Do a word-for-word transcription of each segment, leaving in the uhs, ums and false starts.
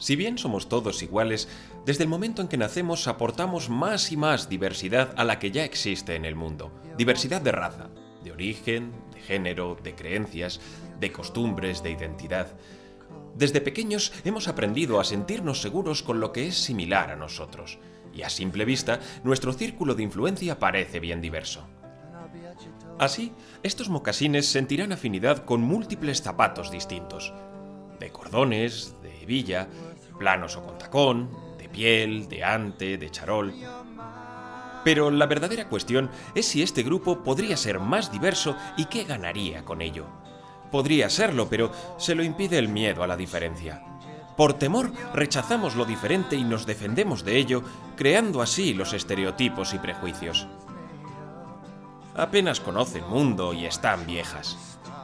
Si bien somos todos iguales, desde el momento en que nacemos aportamos más y más diversidad a la que ya existe en el mundo. Diversidad de raza, de origen, de género, de creencias, de costumbres, de identidad. Desde pequeños hemos aprendido a sentirnos seguros con lo que es similar a nosotros. Y a simple vista, nuestro círculo de influencia parece bien diverso. Así, estos mocasines sentirán afinidad con múltiples zapatos distintos. De cordones, de hebilla, planos o con tacón, de piel, de ante, de charol. Pero la verdadera cuestión es si este grupo podría ser más diverso y qué ganaría con ello. Podría serlo, pero se lo impide el miedo a la diferencia. Por temor, rechazamos lo diferente y nos defendemos de ello, creando así los estereotipos y prejuicios. Apenas conocen mundo y están viejas.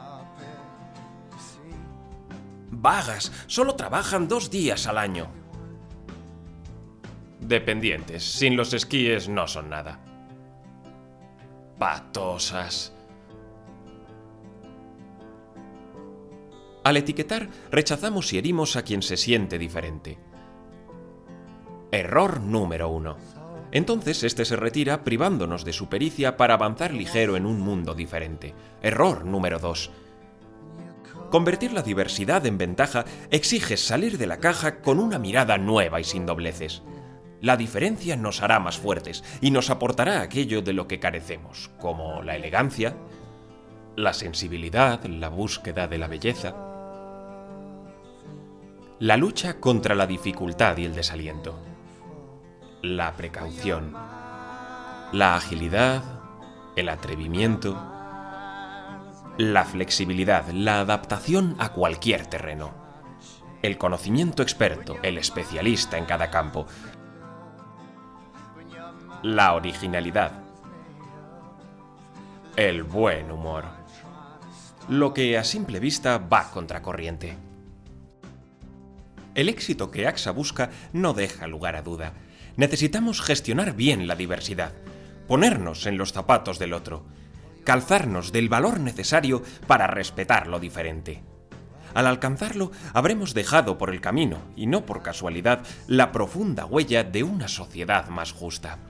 Vagas, solo trabajan dos días al año. Dependientes, sin los esquíes no son nada. Patosas. Al etiquetar, rechazamos y herimos a quien se siente diferente. Error número uno. Entonces este se retira privándonos de su pericia para avanzar ligero en un mundo diferente. Error número dos. Convertir la diversidad en ventaja exige salir de la caja con una mirada nueva y sin dobleces. La diferencia nos hará más fuertes y nos aportará aquello de lo que carecemos, como la elegancia, la sensibilidad, la búsqueda de la belleza, la lucha contra la dificultad y el desaliento, la precaución, la agilidad, el atrevimiento, la flexibilidad, la adaptación a cualquier terreno, el conocimiento experto, el especialista en cada campo, la originalidad, el buen humor, lo que a simple vista va contracorriente. El éxito que AXA busca no deja lugar a duda. Necesitamos gestionar bien la diversidad, ponernos en los zapatos del otro, calzarnos del valor necesario para respetar lo diferente. Al alcanzarlo, habremos dejado por el camino, y no por casualidad, la profunda huella de una sociedad más justa.